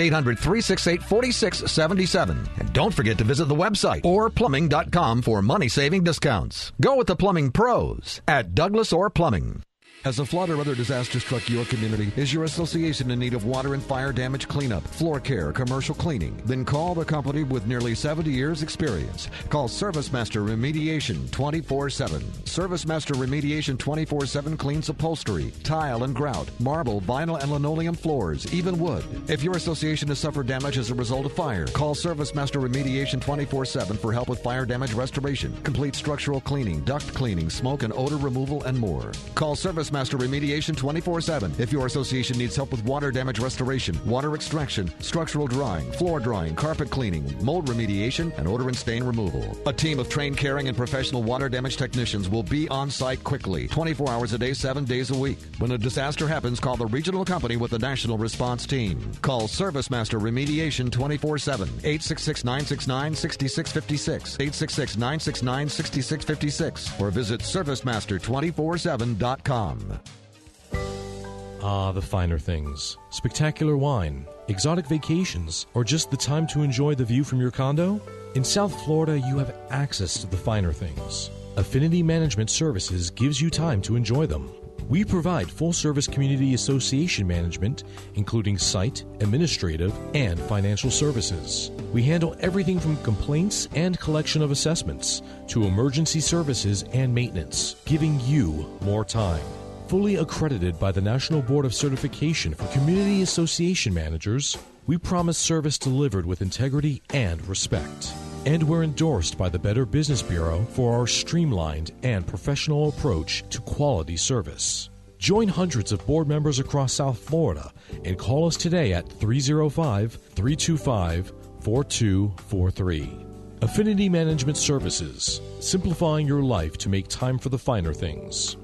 800-368-4677. And don't forget to visit the website, orplumbing.com, for money-saving discounts. Go with the plumbing pros at Douglas Orr Plumbing. Has a flood or other disaster struck your community? Is your association in need of water and fire damage cleanup, floor care, commercial cleaning? Then call the company with nearly 70 years experience. Call ServiceMaster Remediation 24/7. ServiceMaster Remediation 24/7 cleans upholstery, tile and grout, marble, vinyl and linoleum floors, even wood. If your association has suffered damage as a result of fire, call ServiceMaster Remediation 24/7 for help with fire damage restoration, complete structural cleaning, duct cleaning, smoke and odor removal, and more. Call ServiceMaster Remediation 24/7 if your association needs help with water damage restoration, water extraction, structural drying, floor drying, carpet cleaning, mold remediation, and odor and stain removal. A team of trained, caring, and professional water damage technicians will be on site quickly, 24 hours a day, 7 days a week. When a disaster happens, call the regional company with the national response team. Call ServiceMaster Remediation 24/7, 866-969-6656, 866-969-6656, or visit ServiceMaster247.com. Ah, the finer things. Spectacular wine, exotic vacations, or just the time to enjoy the view from your condo? In South Florida, you have access to the finer things. Affinity Management Services gives you time to enjoy them. We provide full-service community association management, including site, administrative, and financial services. We handle everything from complaints and collection of assessments to emergency services and maintenance, giving you more time. Fully accredited by the National Board of Certification for Community Association Managers, we promise service delivered with integrity and respect. And we're endorsed by the Better Business Bureau for our streamlined and professional approach to quality service. Join hundreds of board members across South Florida and call us today at 305-325-4243. Affinity Management Services, simplifying your life to make time for the finer things.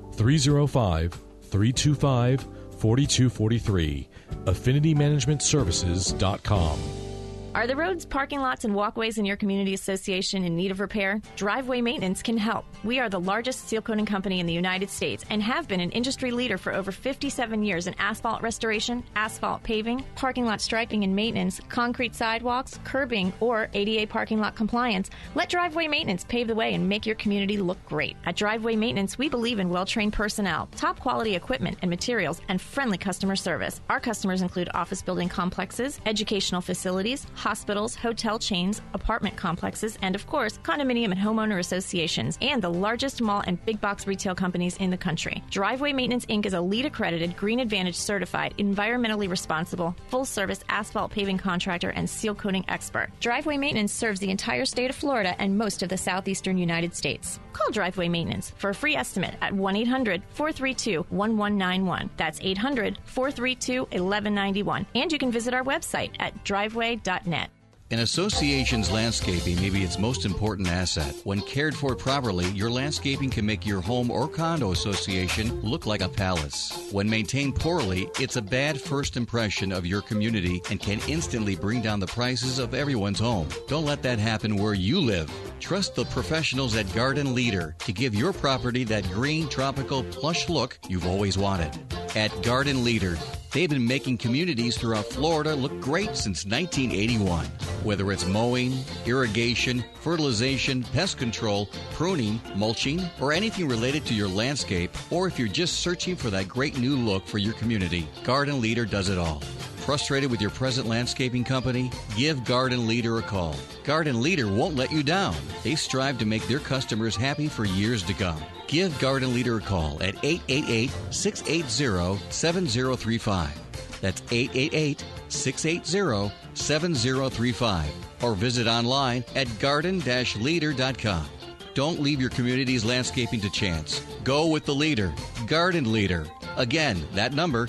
305-325-4243. AffinityManagementServices.com. Are the roads, parking lots, and walkways in your community association in need of repair? Driveway Maintenance can help. We are the largest seal coating company in the United States and have been an industry leader for over 57 years in asphalt restoration, asphalt paving, parking lot striping and maintenance, concrete sidewalks, curbing, or ADA parking lot compliance. Let Driveway Maintenance pave the way and make your community look great. At Driveway Maintenance, we believe in well-trained personnel, top quality equipment and materials, and friendly customer service. Our customers include office building complexes, educational facilities, hospitals, hotel chains, apartment complexes, and of course, condominium and homeowner associations, and the largest mall and big box retail companies in the country. Driveway Maintenance Inc. is a LEED accredited, Green Advantage certified, environmentally responsible, full service asphalt paving contractor and seal coating expert. Driveway Maintenance serves the entire state of Florida and most of the southeastern United States. Call Driveway Maintenance for a free estimate at 1-800-432-1191. That's 800-432-1191. And you can visit our website at driveway.net. An association's landscaping may be its most important asset. When cared for properly, your landscaping can make your home or condo association look like a palace. When maintained poorly, it's a bad first impression of your community and can instantly bring down the prices of everyone's home. Don't let that happen where you live. Trust the professionals at Garden Leader to give your property that green, tropical, plush look you've always wanted. At Garden Leader, they've been making communities throughout Florida look great since 1981. Whether it's mowing, irrigation, fertilization, pest control, pruning, mulching, or anything related to your landscape, or if you're just searching for that great new look for your community, Garden Leader does it all. Frustrated with your present landscaping company? Give Garden Leader a call. Garden Leader won't let you down. They strive to make their customers happy for years to come. Give Garden Leader a call at 888-680-7035. That's 888-680-7035. Or visit online at garden-leader.com. Don't leave your community's landscaping to chance. Go with the leader, Garden Leader. Again, that number,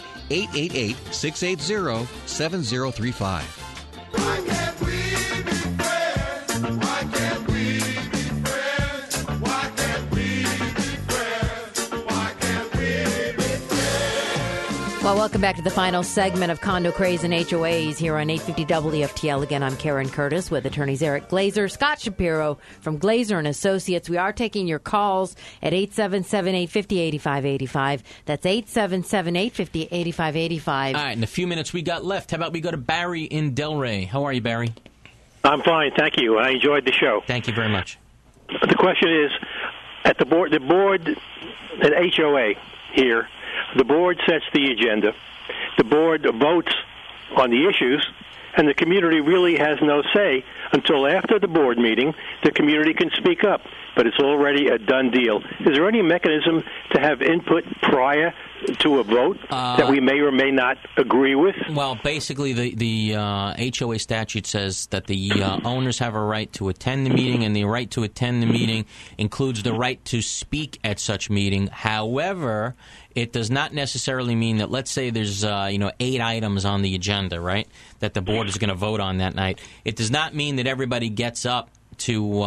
888-680-7035. Why can't we be friends? Why can't we be friends? Why can't we be friends? Why can't we be friends? Well, welcome back to the final segment of Condo Craze and HOAs here on 850 WFTL. Again, I'm Karen Curtis with attorneys Eric Glazer, Scott Shapiro from Glazer and Associates. We are taking your calls at 877-850-8585. That's 877-850-8585. All right, in the few minutes we got left, how about we go to Barry in Delray? How are you, Barry? I'm fine, thank you. I enjoyed the show. Thank you very much. The question is, at the board, at HOA here, the board sets the agenda, the board votes on the issues, and the community really has no say until after the board meeting. The community can speak up, but it's already a done deal. Is there any mechanism to have input prior to a vote that we may or may not agree with? Well, basically, the HOA statute says that the owners have a right to attend the meeting, and the right to attend the meeting includes the right to speak at such meeting. However, it does not necessarily mean that, let's say there's 8 items on the agenda, right, that the board is going to vote on that night. It does not mean that everybody gets up to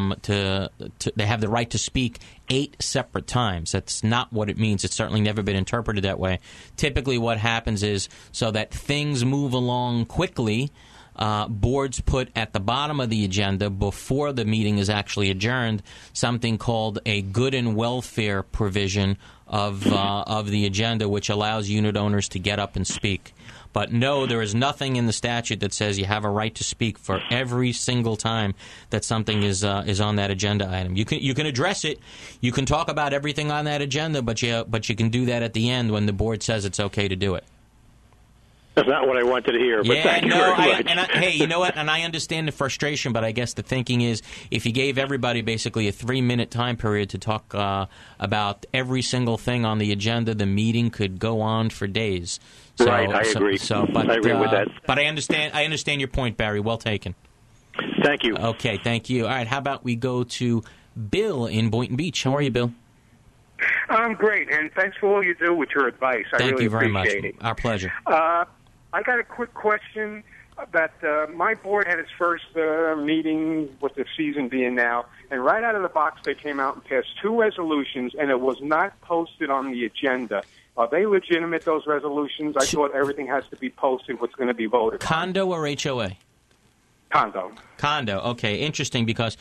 they have the right to speak 8 separate times. That's not what it means. It's certainly never been interpreted that way. Typically what happens is, so that things move along quickly, boards put at the bottom of the agenda before the meeting is actually adjourned something called a good and welfare provision of the agenda, which allows unit owners to get up and speak. But no, there is nothing in the statute that says you have a right to speak for every single time that something is on that agenda item. You can address it, you can talk about everything on that agenda, but you can do that at the end when the board says it's okay to do it. That's not what I wanted to hear, but thank you very much. Hey, you know what? And I understand the frustration, but I guess the thinking is if you gave everybody basically a 3-minute time period to talk about every single thing on the agenda, the meeting could go on for days. So, right, I agree. But, I agree with that. But I understand your point, Barry. Well taken. Thank you. Okay, thank you. All right, how about we go to Bill in Boynton Beach? How are you, Bill? I'm great, and thanks for all you do with your advice. I really appreciate it. Our pleasure. I got a quick question about my board had its first meeting with the season being now, and right out of the box they came out and passed 2 resolutions, and it was not posted on the agenda. Are they legitimate, those resolutions? I thought everything has to be posted, what's going to be voted on. Condo or HOA? Condo. Okay, interesting, because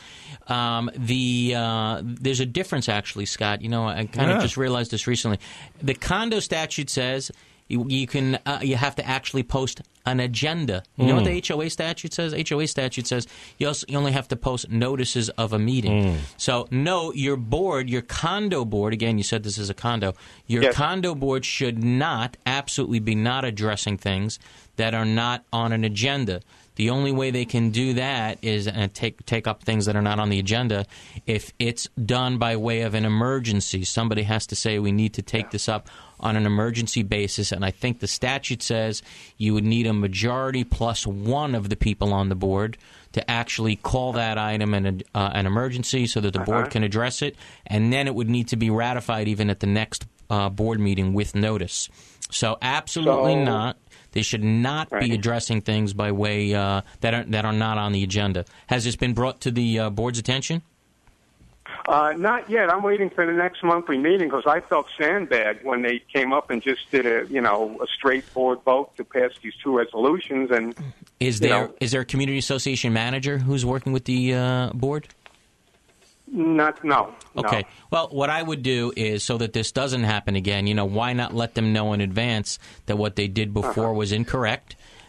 there's a difference, actually, Scott. You know, I kind of just realized this recently. The condo statute says you have to actually post an agenda. You know what the HOA statute says? HOA statute says you only have to post notices of a meeting. So, no, your board, your condo board, again, you said this is a condo, your condo board should not, absolutely be not addressing things that are not on an agenda. The only way they can do that is take up things that are not on the agenda if it's done by way of an emergency. Somebody has to say we need to take this up on an emergency basis, and I think the statute says you would need a majority plus 1 of the people on the board to actually call that item an emergency so that the board can address it, and then it would need to be ratified even at the next board meeting with notice. So absolutely not. They should not be addressing things by way that are not on the agenda. Has this been brought to the board's attention? Not yet. I'm waiting for the next monthly meeting because I felt sandbagged when they came up and just did a straightforward vote to pass these 2 resolutions. And is there a community association manager who's working with the board? No. Okay. Well, what I would do is, so that this doesn't happen again, why not let them know in advance that what they did before was incorrect,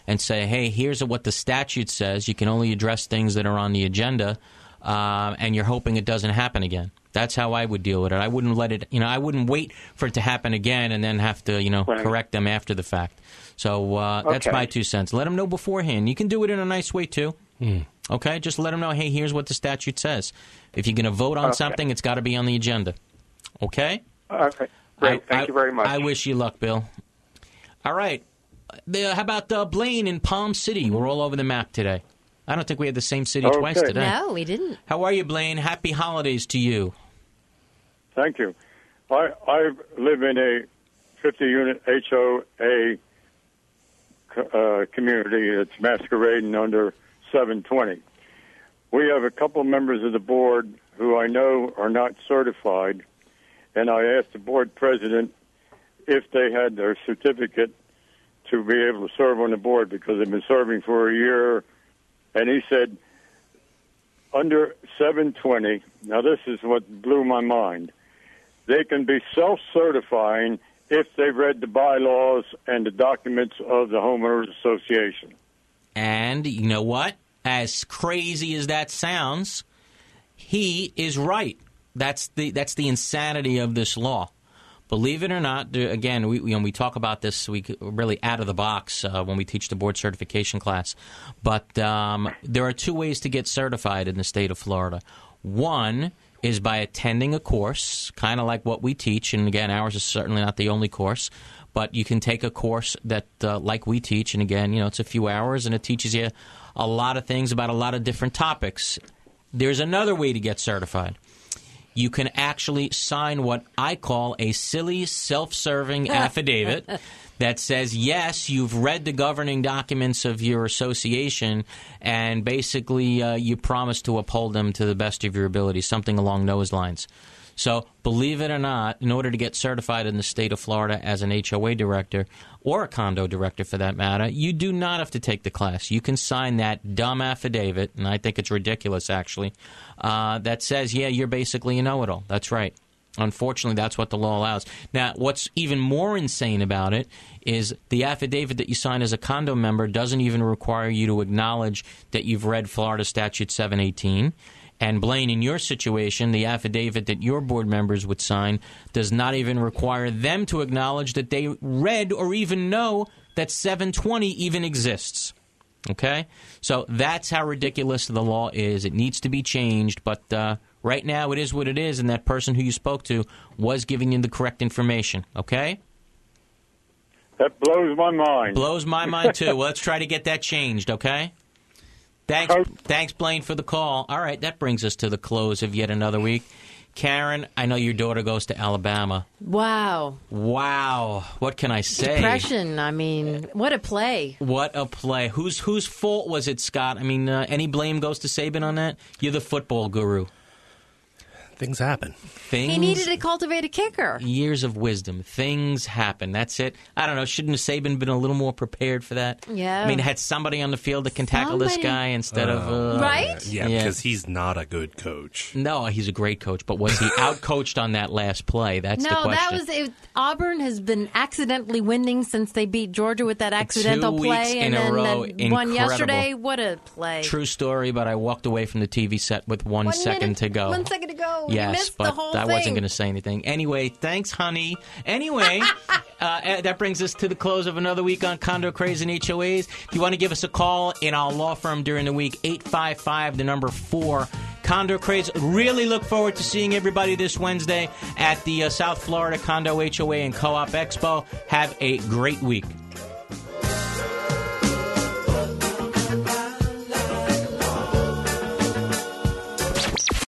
and say, hey, here's what the statute says. You can only address things that are on the agenda, and you're hoping it doesn't happen again. That's how I would deal with it. I wouldn't let it, I wouldn't wait for it to happen again and then have to, correct them after the fact. So that's my 2 cents. Let them know beforehand. You can do it in a nice way, too. Okay? Just let them know, hey, here's what the statute says. If you're going to vote on something, it's got to be on the agenda. Okay? Okay. Great. Thank you very much. I wish you luck, Bill. All right. How about Blaine in Palm City? We're all over the map today. I don't think we had the same city twice today. No, we didn't. How are you, Blaine? Happy holidays to you. Thank you. I live in a 50-unit HOA community that's masquerading under 720. We have a couple members of the board who I know are not certified, and I asked the board president if they had their certificate to be able to serve on the board because they've been serving for a year, and he said under 720, now this is what blew my mind, they can be self-certifying if they read the bylaws and the documents of the homeowners association. And you know what? As crazy as that sounds, he is right. That's the insanity of this law. Believe it or not, again, we talk about this really out of the box when we teach the board certification class. But there are 2 ways to get certified in the state of Florida. One is by attending a course, kind of like what we teach. And again, ours is certainly not the only course. But you can take a course that, like we teach, and again, it's a few hours, and it teaches you a lot of things about a lot of different topics. There's another way to get certified. You can actually sign what I call a silly, self-serving affidavit that says, yes, you've read the governing documents of your association, and basically you promise to uphold them to the best of your ability, something along those lines. So, believe it or not, in order to get certified in the state of Florida as an HOA director, or a condo director for that matter, you do not have to take the class. You can sign that dumb affidavit, and I think it's ridiculous, actually, that says, yeah, you're basically a know-it-all. That's right. Unfortunately, that's what the law allows. Now, what's even more insane about it is the affidavit that you sign as a condo member doesn't even require you to acknowledge that you've read Florida Statute 718. And, Blaine, in your situation, the affidavit that your board members would sign does not even require them to acknowledge that they read or even know that 720 even exists. Okay? So that's how ridiculous the law is. It needs to be changed, but right now it is what it is, and that person who you spoke to was giving you the correct information. Okay? That blows my mind. Blows my mind, too. Well, let's try to get that changed, okay? Thanks, Blaine, for the call. All right, that brings us to the close of yet another week. Karen, I know your daughter goes to Alabama. Wow. What can I say? Depression. I mean, what a play. What a play. Whose fault was it, Scott? I mean, any blame goes to Saban on that? You're the football guru. Things happen. He needed to cultivate a kicker. Years of wisdom. Things happen. That's it. I don't know. Shouldn't Saban been a little more prepared for that? Yeah. I mean, had somebody on the field that can tackle this guy instead of... right? Yeah, because he's not a good coach. No, he's a great coach. But was he out-coached on that last play? That's the question. No, that was... Auburn has been accidentally winning since they beat Georgia with that accidental 2 play. weeks in a row. And won yesterday. What a play. True story, but I walked away from the TV set with 1 second to go. 1 second to go. Yes, you missed but the whole I thing. wasn't going to say anything. Anyway, thanks, honey. Anyway, that brings us to the close of another week on Condo Craze and HOAs. If you want to give us a call in our law firm during the week, 855-4 Condo Craze. Really look forward to seeing everybody this Wednesday at the South Florida Condo HOA and Co-op Expo. Have a great week.